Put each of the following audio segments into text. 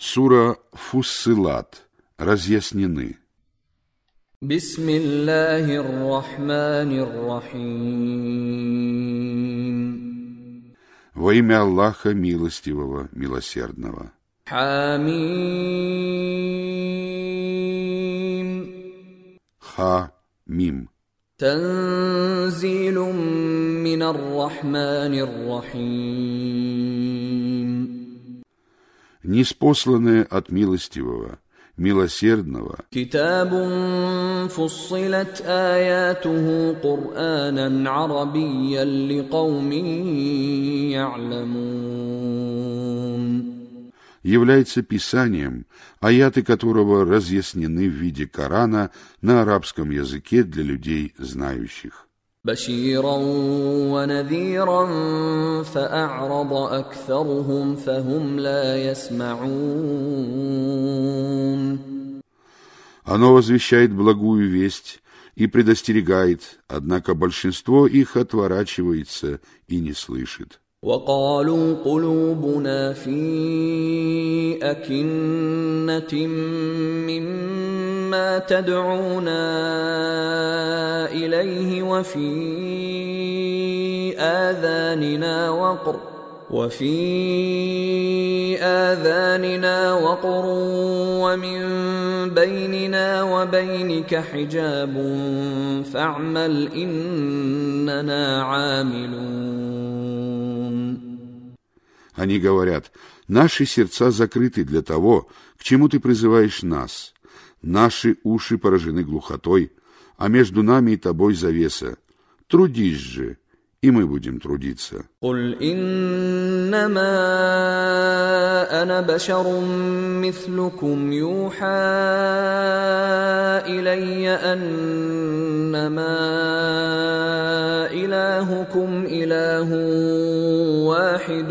Сура Фуссилат. Разъяснены. Бисмиллахир-рахманир-рахим. Во имя Аллаха Милостивого, Милосердного. Хамим. Ха-Мим. Танзилум минар-рахманир-рахим. Ниспосланное от Милостивого, Милосердного. Китабун фуссилат аятуху Кур'анан арабийян ликаумин я'ламун. Является Писанием, аяты которого разъяснены в виде Корана на арабском языке для людей знающих. بشيرا ونذيرا فأعرض أكثرهم فهم لا يسمعون. Оно возвещает благую весть и предостерегает, однако большинство их отворачивается и не слышит. وقالوا قلوبنا في أكنة مما تدعونا إليه وفي آذاننا وقر ومن بيننا وبينك حجاب فاعمل إننا عاملون. Они говорят: наши сердца закрыты для того, к чему ты призываешь нас. Наши уши поражены глухотой, а между нами и тобой завеса. Трудись же, и мы будем трудиться. قل إنما أنا بشر مثلكم يوحى إلي أنما إلهكم إله واحد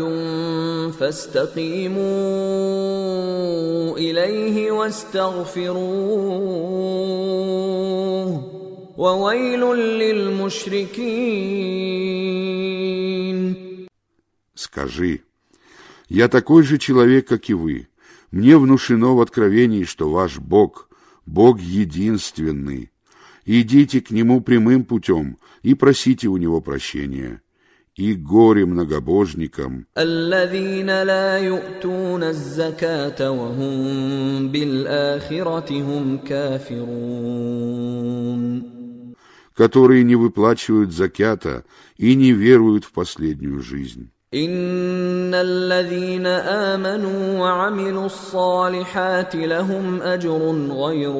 فاستقيموا إليه واستغفروه وويل للمشركين. Скажи: я такой же человек, как и вы. Мне внушено в откровении, что ваш Бог, Бог единственный. Идите к Нему прямым путем и просите у Него прощения. И горе многобожникам, الذين لا يؤتون الزكاة وهم بالآخرة هم كافرون. которые не выплачивают закята и не веруют в последнюю жизнь. إن الذين آمنوا وعملوا الصالحات لهم أجر غير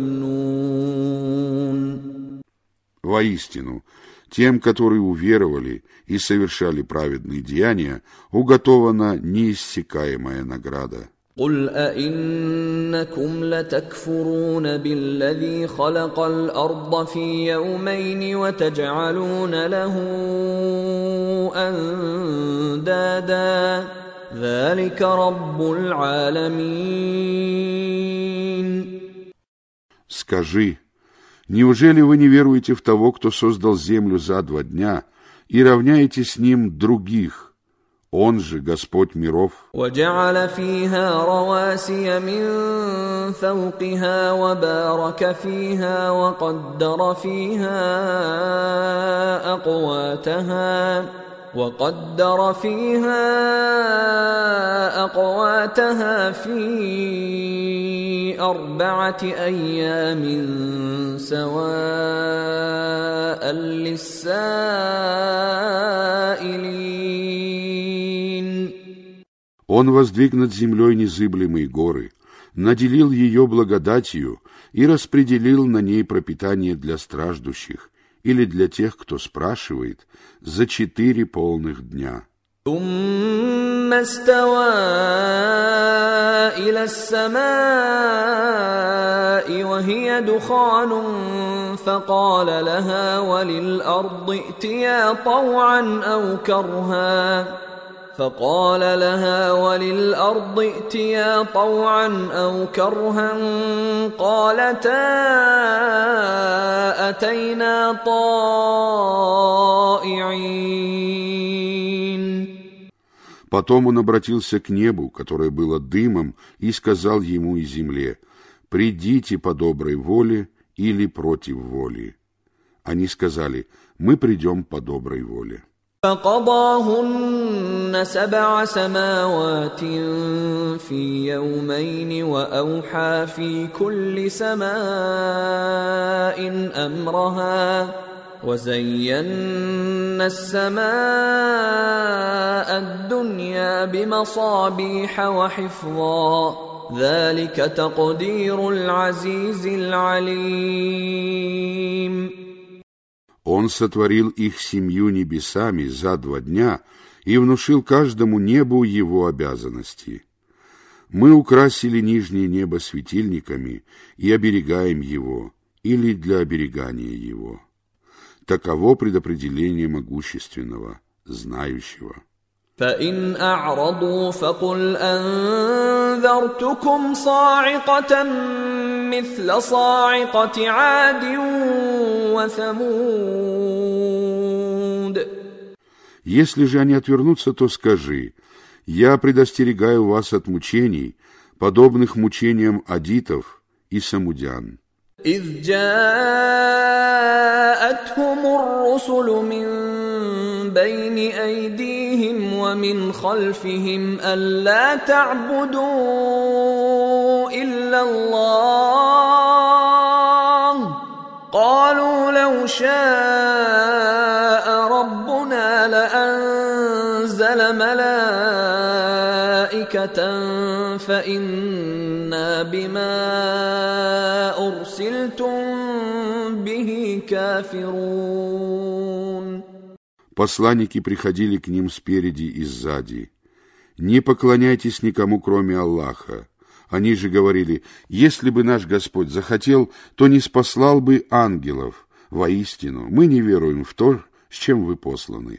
ممنون. Воистину, тем, которые уверовали и совершали праведные деяния, уготована неиссякаемая награда. قل أئنكم لتكفرون بالذي خلق الأرض في يومين وتجعلون له أندادا ذلك رب العالمين. Скажи: неужели вы не веруете в того, кто создал землю за 2 дня, и равняете с ним других? Он же Господь миров. وجعل فيها رواسي من فوقها وبارك فيها وقدر فيها أقواتها في 4 أيام سواء للسائلين. Он воздвиг над землей незыблемые горы, наделил ее благодатью и распределил на ней пропитание для страждущих или для тех, кто спрашивает, за 4 полных дня. ثم استوى إلى السماء وهي دخان فقال لها وللأرض ائتيا طوعا أو كرها قالتا أتينا طائعين. Потом он обратился к небу, которое было дымом, и сказал ему и земле: «Придите по доброй воле или против воли». Они сказали: «Мы придем по доброй воле». فقضاهن 7 سماوات في يومين وأوحى في كل سماء أمرها وزينا السماء الدنيا بمصابيح وحفظا ذلك تقدير العزيز العليم. Он сотворил их 7 небесами за 2 дня и внушил каждому небу его обязанности. Мы украсили нижнее небо светильниками и оберегаем его, или для оберегания его. Таково предопределение могущественного, знающего. فإن أعرضوا فقل أنذرتكم صاعقة مثل صاعقة عاد وثمود. Если же они отвернутся, то скажи: я предостерегаю вас от мучений, подобных мучениям адитов и самудян. إذ جاءتهم الرسل من بين أيديهم ومن خلفهم ألا تعبدوا إلا الله قالوا لو شاء ربنا لأنزل ملائكة فإنا بما أرسلتم به كافرون. Посланники приходили к ним спереди и сзади. Не поклоняйтесь никому, кроме Аллаха. Они же говорили: если бы наш Господь захотел, то не спаслал бы ангелов. Воистину, мы не веруем в то, с чем вы посланы.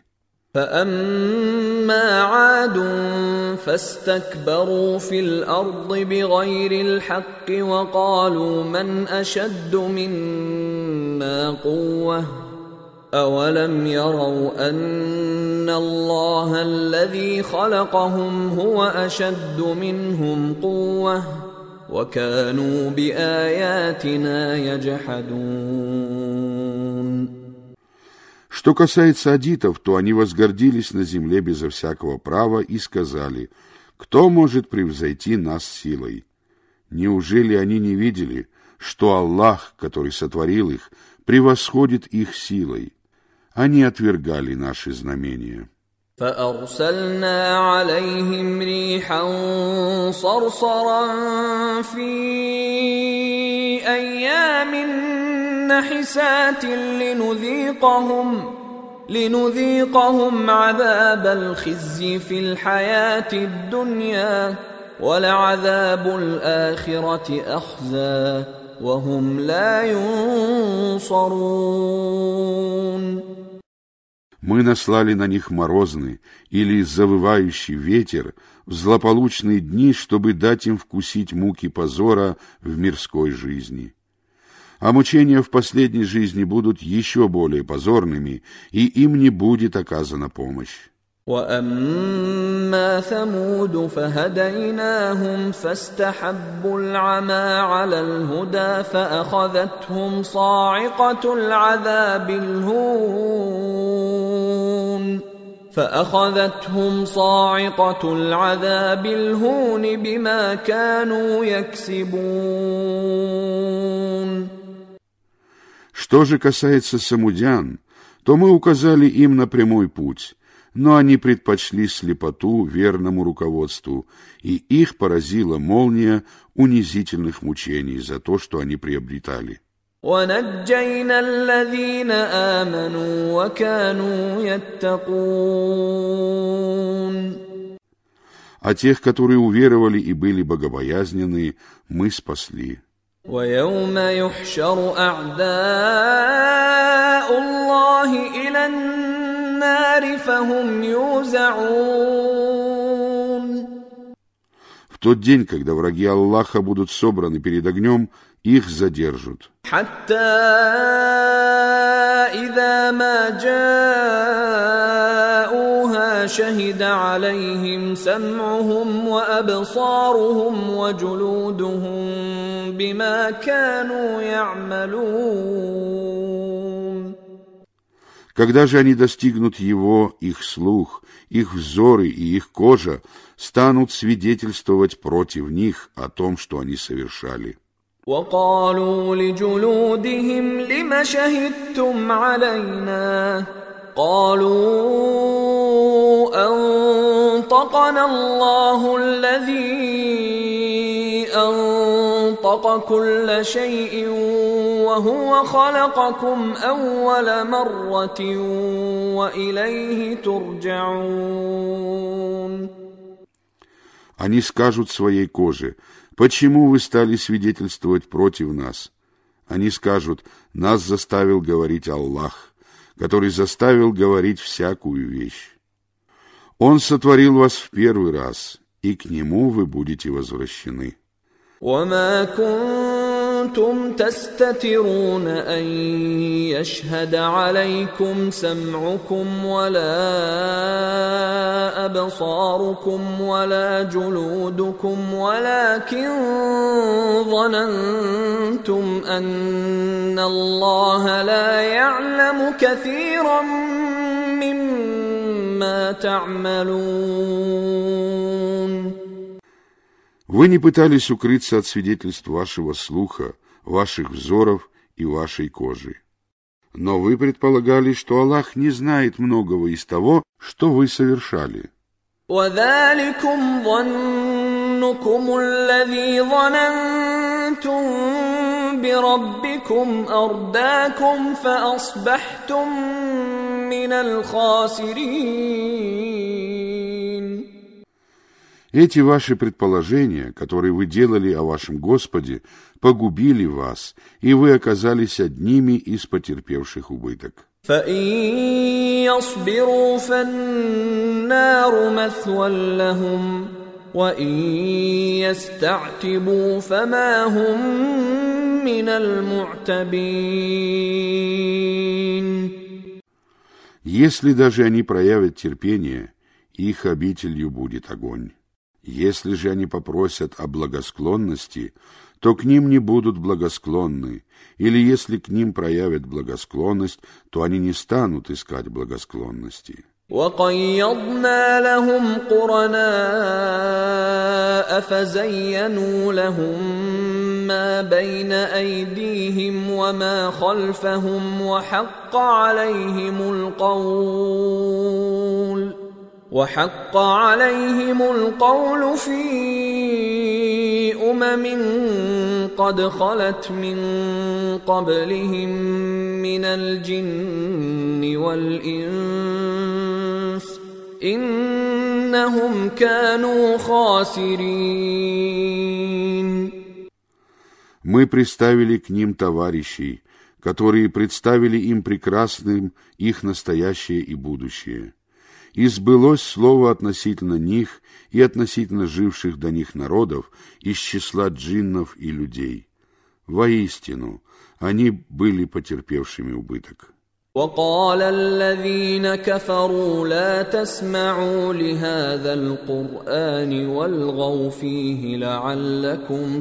فأما عاد فاستكبروا في الأرض بغير الحق وقالوا من أشد منا قوة أولم يروا أن الله الذي خلقهم هو أشد منهم قوة وكانوا بآياتنا يجحدون. Что касается адитов, то они возгордились на земле безо всякого права и сказали: кто может превзойти нас силой? Неужели они не видели, что Аллах, который сотворил их, превосходит их силой? Они отвергали наши знамения. فأرسلنا عليهم ريحا صرصرا في أيام نحسات لنذيقهم عذاب الخزي في الحياة الدنيا ولعذاب الآخرة أخزى وهم لا ينصرون. Мы наслали на них морозный или завывающий ветер в злополучные дни, чтобы дать им вкусить муки позора в мирской жизни. А мучения в последней жизни будут еще более позорными, и им не будет оказана помощь. وأما ثمود فهديناهم فاستحبوا العمى على الهدى فأخذتهم صاعقة العذاب الهون بما كانوا يكسبون. Что же касается самудян, то мы указали им на прямой путь, но они предпочли слепоту верному руководству, и их поразила молния унизительных мучений за то, что они приобретали. ونجينا الذين آمنوا وكانوا يتقون. А тех, которые уверовали и были богобоязненны, мы спасли. ويوم يحشر أعداء الله إلى النار فهم يوزعون. В тот день, когда враги Аллаха будут собраны перед огнем, их задержат. حتى إذا ما جاءوها ما شهد عليهم سمعهم وأبصارهم وجلودهم بما كانوا يعملون. Когда же они достигнут его, их слух, их взоры и их кожа станут свидетельствовать против них о том, что они совершали. وقالوا لجلودهم لم شهدتم علينا قالوا أنطقنا الله الذي أنطق كل شيء وهو خلقكم أول مرة وإليه ترجعون. Они скажут своей коже: «Почему вы стали свидетельствовать против нас?» Они скажут: «Нас заставил говорить Аллах, который заставил говорить всякую вещь. Он сотворил вас в первый раз, и к Нему вы будете возвращены». وما كنتم تستترون أن يشهد عليكم سمعكم ولا أبصاركم ولا جلودكم ولكن ظننتم أن الله لا يعلم كثيرا مما تعملون. Вы не пытались укрыться от свидетельств вашего слуха, ваших взоров и вашей кожи. Но вы предполагали, что Аллах не знает многого из того, что вы совершали. وَذَلِكُمْ ظَنُّكُمُ الَّذِي ظَنَنْتُمْ بِرَبِّكُمْ أَرْدَاكُمْ فَأَصْبَحْتُمْ مِنَ الْخَاسِرِينَ. Эти ваши предположения, которые вы делали о вашем Господе, погубили вас, и вы оказались одними из потерпевших убыток. فَإِن يَصْبِرُوا فَالنَّارُ مَثْوًى لَهُمْ وَإِن يَسْتَعْتِبُوا فَمَا هُمْ مِنَ الْمُعْتَبِينَ. Если даже они проявят терпение, их обителью будет огонь. Если же они попросят о благосклонности, то к ним не будут благосклонны, или если к ним проявят благосклонность, то они не станут искать благосклонности. وَقَيَّضْنَا لَهُمْ قُرَنَاءَ فَزَيَّنُوا لَهُم مَّا بَيْنَ أَيْدِيهِمْ وَمَا خَلْفَهُمْ وحق عليهم القول في قد خلت من قبلهم من الجن والإنس إنهم كانوا خاسرين. Мы приставили к ним товарищей, которые представили им прекрасным их настоящее и будущее. И сбылось слово относительно них и относительно живших до них народов из числа джиннов и людей. Воистину, они были потерпевшими убыток. وقال الذين كفروا لا تسمعوا لهذا القرآن والغوا فيه لعلكم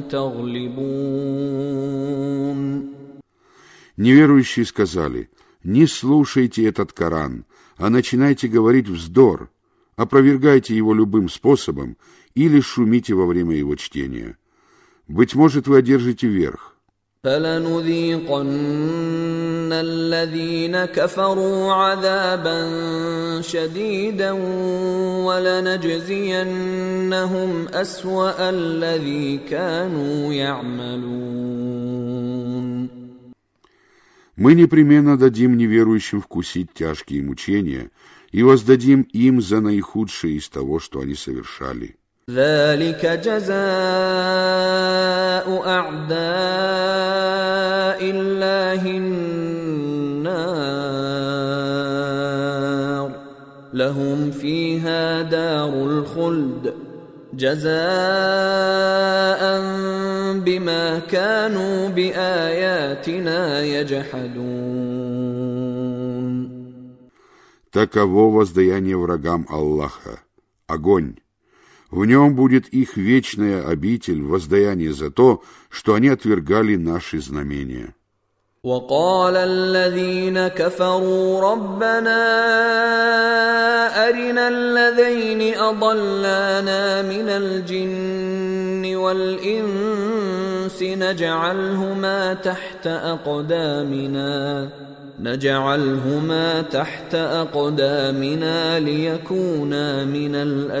تغلبون. Неверующие сказали: «Не слушайте этот Коран, а начинайте говорить вздор, опровергайте его любым способом или шумите во время его чтения. Быть может, вы одержите верх». فَلَنُذِيقَنَّ الَّذِينَ كَفَرُوا عَذَابًا شَدِيدًا وَلَنَجْزِيَنَّهُمْ أَسْوَأَ الَّذِي كَانُوا يَعْمَلُونَ. Мы непременно дадим неверующим вкусить тяжкие мучения и воздадим им за наихудшее из того, что они совершали. ذلك جزاء أعداء الله النار لهم فيها دار الخلد جزاء بما كانوا بآياتنا يجحدون. Таково воздаяние врагам Аллаха. Огонь. В нем будет их вечная обитель, воздаяние за то, что они отвергали наши знамения. وقال الذين كفروا ربنا أرنا الذين أضلانا من الجن والإنس نجعلهما تحت أقدامنا ليكونا من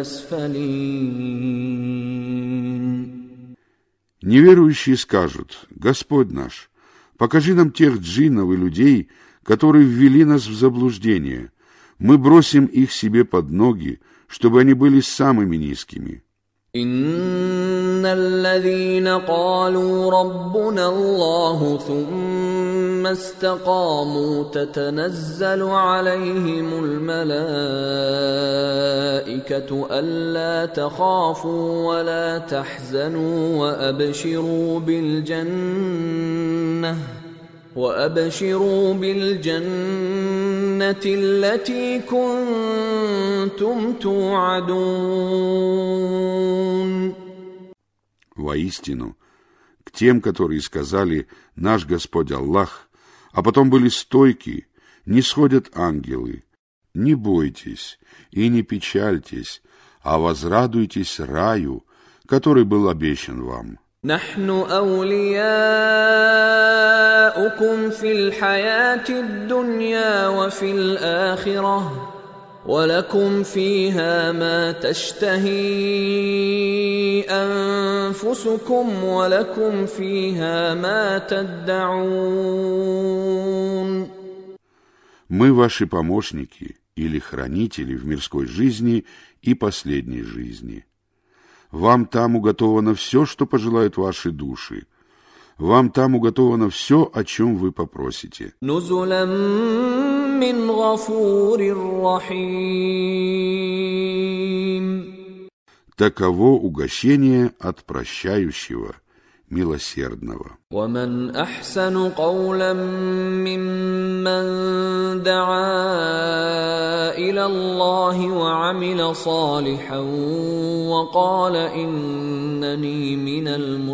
الأسفلين. Неверующие скажут: Господь наш, покажи нам тех джиннов и людей, которые ввели нас в заблуждение. Мы бросим их себе под ноги, чтобы они были самыми низкими. إن الذين قالوا ربنا الله ثم استقاموا تتنزل عليهم الملائكة ألا تخافوا ولا تحزنوا وأبشروا بالجنة التي كنتم توعدون. Воистину, к тем, которые сказали «Наш Господь Аллах», а потом были стойки, не сходят ангелы. Не бойтесь и не печальтесь, а возрадуйтесь раю, который был обещан вам. نحن أولياؤكم في الحياة الدنيا وفي الآخرة ولكم فيها ما تشتهي أنفسكم ولكم فيها ما تدعون. Мы ваши помощники или хранители в мирской жизни и последней жизни. Вам там уготовано все, что пожелают ваши души. Вам там уготовано все, о чем вы попросите. نزلا من غفور رحيم. Таково угощение от прощающего, милосердного. ومن أحسن قولا ممن دعا إلى الله وعمل صالحا وقال إنني من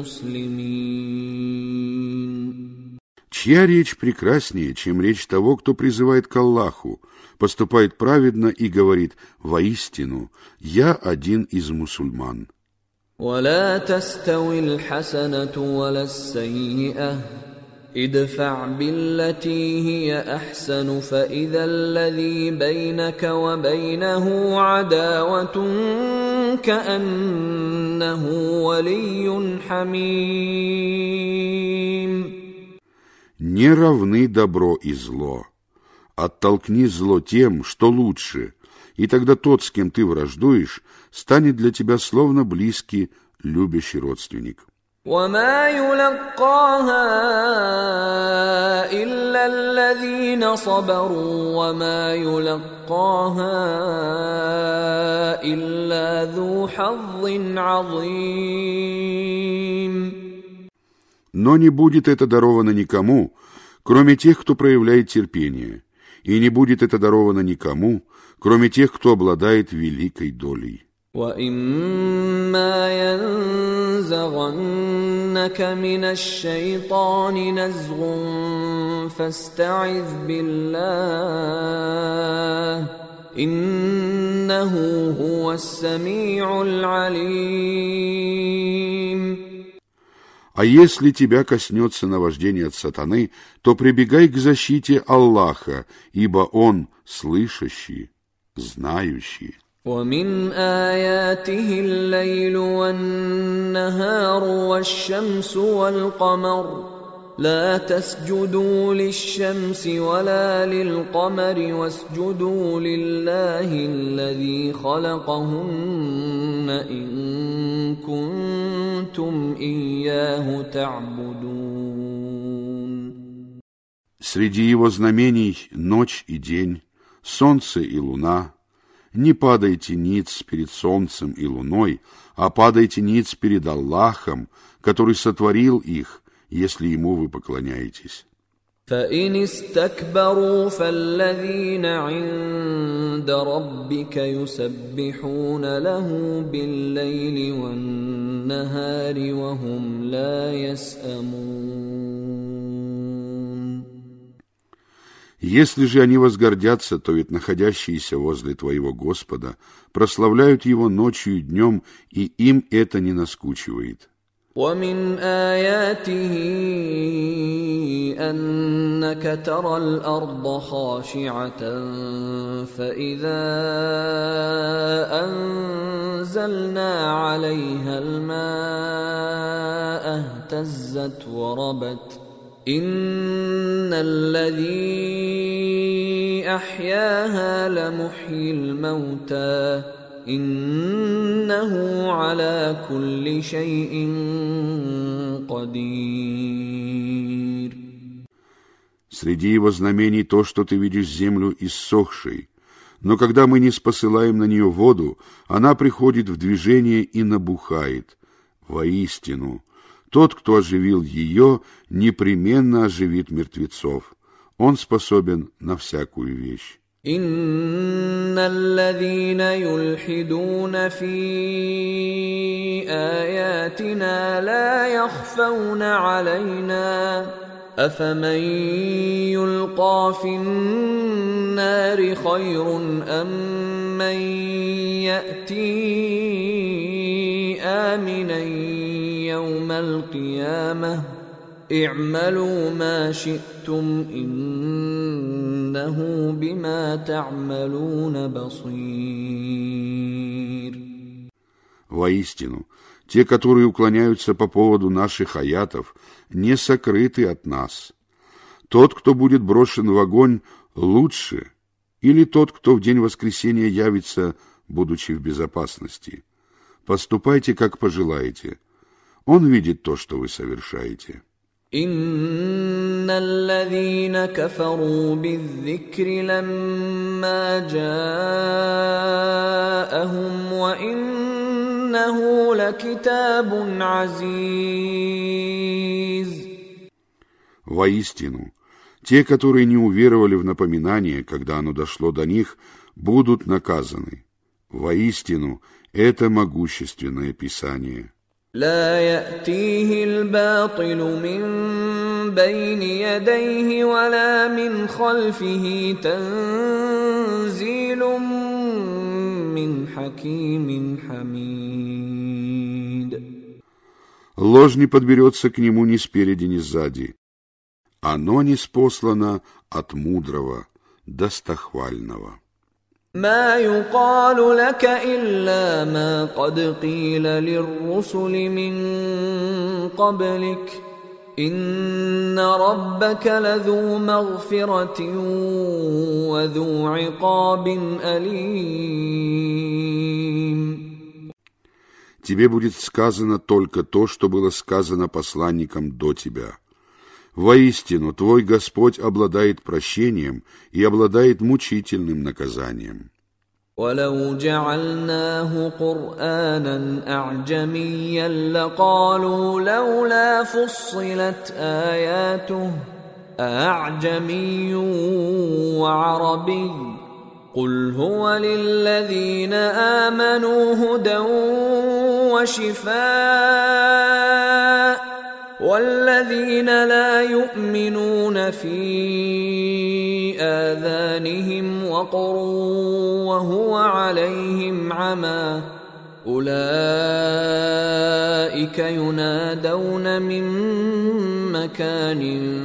المسلمين. Чья речь прекраснее, чем речь того, кто призывает к Аллаху, поступает праведно и говорит: «Воистину, я один из мусульман». ولا تستوي الحسنة ولا السيئة ادفع بالتي هي أحسن فإذا الذي بينك وبينه عداوة كأنه ولي حميم. Не равны добро и зло. Оттолкни зло тем, что лучше, и тогда тот, с кем ты враждуешь, станет для тебя словно близкий, любящий родственник. وما يلقاها إلا الذين صبروا وما يلقاها إلا ذو حظ عظيم. Но не будет это даровано никому, кроме тех, кто проявляет терпение, и не будет это даровано никому, кроме тех, кто обладает великой долей. وَإِمَّا يَنزَغَنَّكَ مِنَ الشَّيْطَانِ نَزْغٌ فَاسْتَعِذْ بِاللَّهِ إِنَّهُ هُوَ السَّمِيعُ الْعَلِيمُ. А если тебя коснется наваждение от сатаны, то прибегай к защите Аллаха, ибо Он слышащий, знающий. ومن آياته الليل والنهار والشمس والقمر لا تسجدوا للشمس ولا للقمر واسجدوا لله الذي خلقهن إن كنتم إياه تعبدون. Среди его знамений ночь и день, солнце и луна. Не падайте ниц перед солнцем и луной, а падайте ниц перед Аллахом, который сотворил их, если ему вы поклоняетесь. فإن استكبروا فالذين عند ربك يسبحون له بالليل والنهار وهم لا يسأمون. Если же они возгордятся, то ведь находящиеся возле твоего Господа прославляют его ночью и днем, и им это не наскучивает. ومن آياته أنك ترى الأرض خاشعة فإذا أنزلنا عليها الماء اهتزت وربت إن الذي أحياها لمحيي الموتى إنه على كل شيء قدير. Среди его знамений то, что ты видишь землю иссохшей, но когда мы не спосылаем на нее воду, она приходит в движение и набухает. Воистину, тот, кто оживил ее, непременно оживит мертвецов. Он способен на всякую вещь. إن الذين يلحدون في آياتنا لا يخفون علينا أفمن يلقى في النار خير أم من يأتي آمنا يوم القيامة اعملوا ما شئتم إنه بما تعملون بصير. Воистину, те, которые уклоняются по поводу наших аятов, не сокрыты от нас. Тот, кто будет брошен в огонь, лучше, или тот, кто в день воскресения явится, будучи в безопасности. Поступайте, как пожелаете. Он видит то, что вы совершаете. إن الذين كفروا بالذكر لما جاءهم وإنه لكتاب عزيز. Воистину, те, которые не уверовали в напоминание, когда оно дошло до них, будут наказаны. Воистину, это могущественное Писание. لا يأتيه الباطل من بين يديه ولا من خلفه تنزيل من حكيم حميد. Ложь не подберется к нему ни спереди, ни сзади. Оно ниспослано от мудрого, достохвального. ما يقال لك إلا ما قد قيل للرسل من قبلك إن ربك لذو مغفرة وذو عقاب أليم. Тебе будет сказано только то, что было сказано посланникам до тебя. Воистину, твой Господь обладает прощением и обладает мучительным наказанием. ولو جعلناه قرآنا أعجميا لقالوا لولا فصلت آياته أعجمي وعربي قل هو للذين آمنوا هدى وشفاء والذين لا يؤمنون في آذانهم وقر وهو عليهم عمى أولئك ينادون من مكان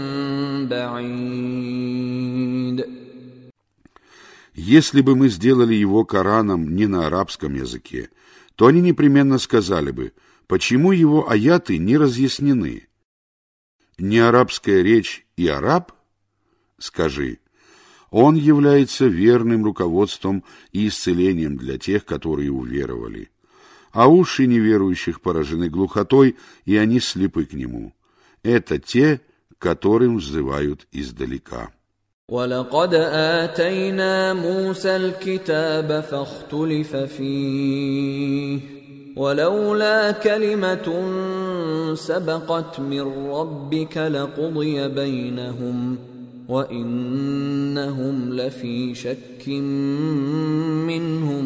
بعيد. Если бы мы сделали его Кораном не на арабском языке, то они непременно сказали бы, почему его аяты не разъяснены. Не арабская речь и араб? Скажи, он является верным руководством и исцелением для тех, которые уверовали. А уши неверующих поражены глухотой, и они слепы к нему. Это те, которым взывают издалека. ولقد آتينا موسى الكتاب فاختلف فيه ولولا كلمة سبقت من ربك لقضي بينهم وإنهم لفي شك منه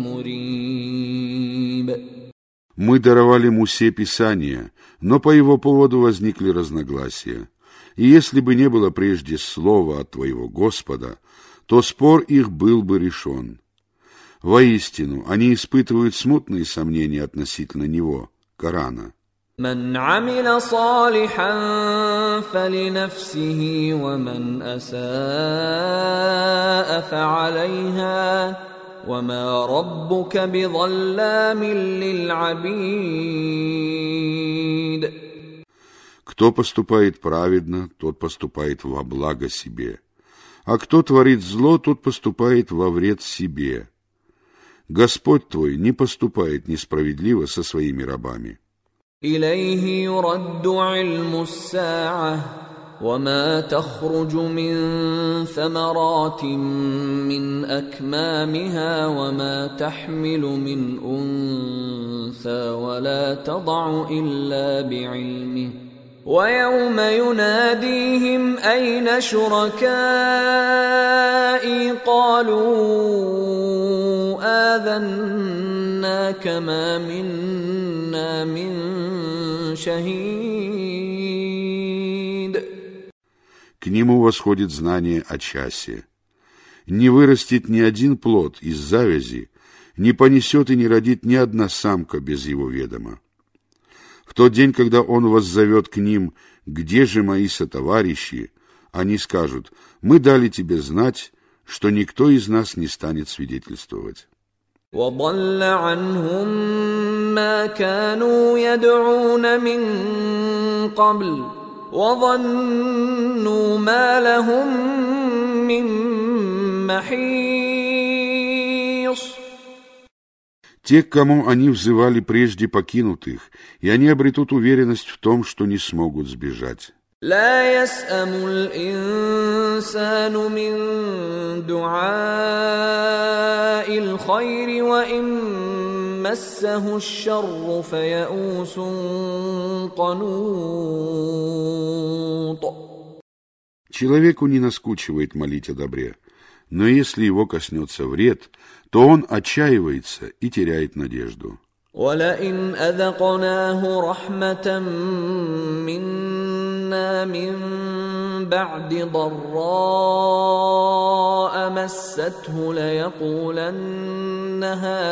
مريب. Мы даровали Мусе Писание, но по его поводу возникли разногласия. И если бы не было прежде слова от твоего Господа, то спор их был бы решен. Воистину, они испытывают смутные сомнения относительно него, Корана. من عمل صالحا فلنفسه ومن أساء فعليها وما ربك بظلام للعبيد. Кто поступает праведно, тот поступает во благо себе, а кто творит зло, тот поступает во вред себе. Господь твой не поступает несправедливо со своими рабами. إليه يرد علم الساعة وما تخرج من ثمرات من أكمامها وما تحمل من أنثى ولا تضع إلا بعلمه ويوم يناديهم أين شركائي قالوا آذناك ما منا من شهيد. К нему восходит знание о часе. Не вырастет ни один плод из завязи, не понесет и не родит ни одна самка без его ведома. В тот день, когда он воззовет к ним: «Где же мои сотоварищи?», они скажут: «Мы дали тебе знать, что никто из нас не станет свидетельствовать». وضل عنهم ما كانوا يدعون من قبل وظنوا ما لهم من محيص. Те, к кому они взывали прежде, покинут их, и они обретут уверенность в том, что не смогут сбежать. لا يسأم الإنسان من دعاء الخير وإن مسه الشر فيئوس قنوط. Человеку не наскучивает молить о добре, но если его коснется вред, то он отчаивается и теряет надежду. ولئن أذقناه رحمة منا من بعد ضراء مسته ليقولن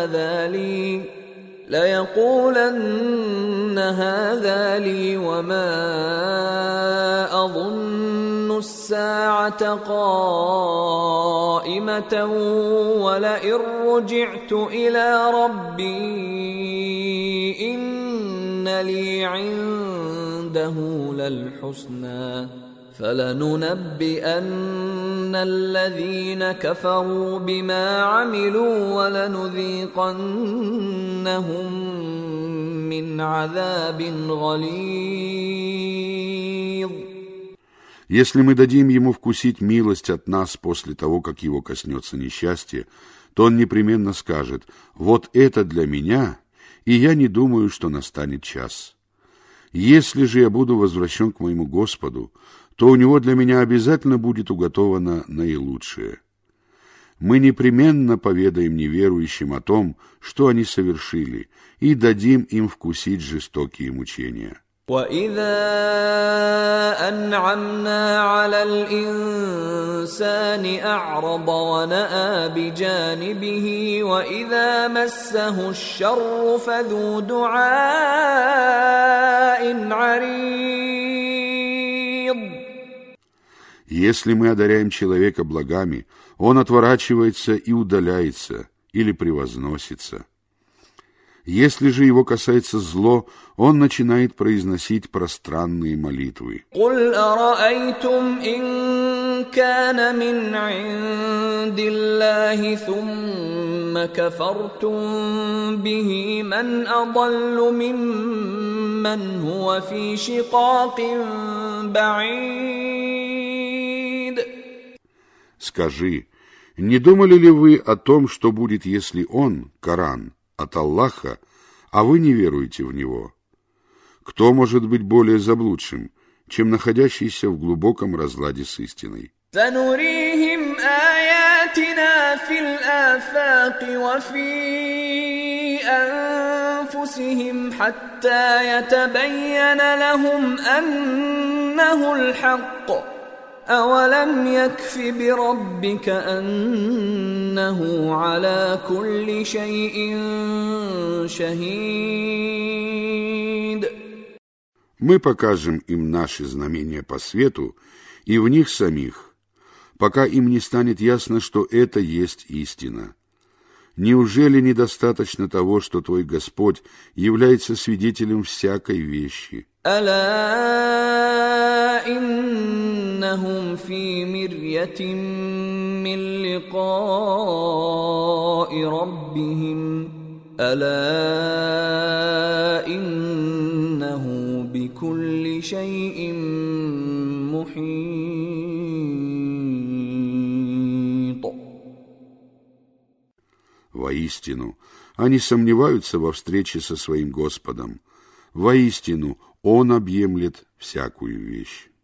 هذا لي وما أظن الساعة قائمة ولئن رجعت إلى ربي إن لي عنده للحسنى فلننبئن الذين كفروا بما عملوا ولنذيقنهم من عذاب غليظ. Если мы дадим ему вкусить милость от нас после того, как его коснется несчастье, то он непременно скажет: «Вот это для меня, и я не думаю, что настанет час». Если же я буду возвращен к моему Господу, то у него для меня обязательно будет уготовано наилучшее. Мы непременно поведаем неверующим о том, что они совершили, и дадим им вкусить жестокие мучения. وَإِذَا أَنْعَمْنَا عَلَى الْإِنسَانِ أَعْرَضَ وَنَأَىٰ بِجَانِبِهِ وَإِذَا مَسَّهُ الشَّرُّ فَذُو دُعَاءٍ عَرِيضٍ. Если мы одаряем человека благами, он отворачивается и удаляется или превозносится. Если же его касается зло, он начинает произносить пространные молитвы. قُلْ أَرَأَيْتُمْ إِنْ كَانَ مِنْ عِنْدِ اللَّهِ ثُمَّ كَفَرْتُمْ بِهِ مَنْ أَضَلُّ مِمَّنْ هُوَ فِي شِقَاقٍ بَعِيدٍ. Скажи, не думали ли вы о том, что будет, если он, Коран, от Аллаха, а вы не веруете в него? Кто может быть более заблудшим, чем находящийся в глубоком разладе с истиной? سنريهم آياتنا في الآفاق وفي أنفسهم حتى يتبين لهم أنه الحق أولم يكف بربك أنه على كل شيء شهيد. Мы покажем им наши знамения по свету и в них самих, пока им не станет ясно, что это есть истина. Неужели недостаточно того, что твой Господь является свидетелем всякой вещи? ألا إنهم في مرية من لقاء ربهم ألا إنه بكل شيء محيط. Воистину, они сомневаются во встрече со своим Господом. Воистину, Он объемлет всякую вещь.